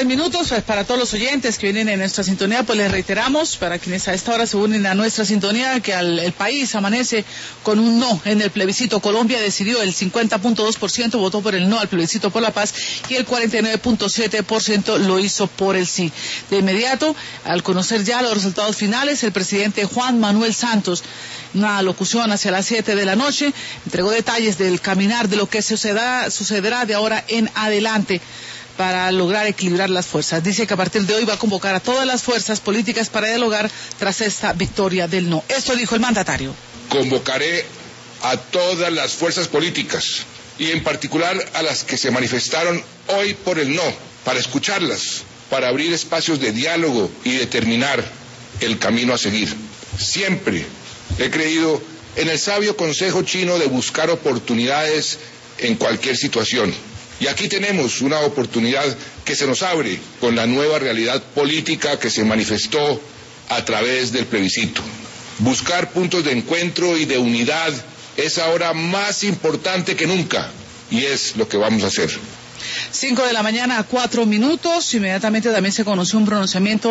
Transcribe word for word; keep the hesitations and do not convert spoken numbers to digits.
tres minutos, pues para todos los oyentes que vienen en nuestra sintonía, pues les reiteramos, para quienes a esta hora se unen a nuestra sintonía, que al, el país amanece con un no en el plebiscito. Colombia decidió, el cincuenta punto dos por ciento votó por el no al plebiscito por la paz y el cuarenta y nueve punto siete por ciento lo hizo por el sí. De inmediato, al conocer ya los resultados finales, el presidente Juan Manuel Santos, una locución hacia las siete de la noche, entregó detalles del caminar de lo que sucederá, sucederá de ahora en adelante para lograr equilibrar las fuerzas. Dice que a partir de hoy va a convocar a todas las fuerzas políticas para dialogar tras esta victoria del no. Esto dijo el mandatario. Convocaré a todas las fuerzas políticas y en particular a las que se manifestaron hoy por el no, para escucharlas, para abrir espacios de diálogo y determinar el camino a seguir. Siempre he creído en el sabio consejo chino de buscar oportunidades en cualquier situación. Y aquí tenemos una oportunidad que se nos abre con la nueva realidad política que se manifestó a través del plebiscito. Buscar puntos de encuentro y de unidad es ahora más importante que nunca y es lo que vamos a hacer. Cinco de la mañana a cuatro minutos, inmediatamente también se conoció un pronunciamiento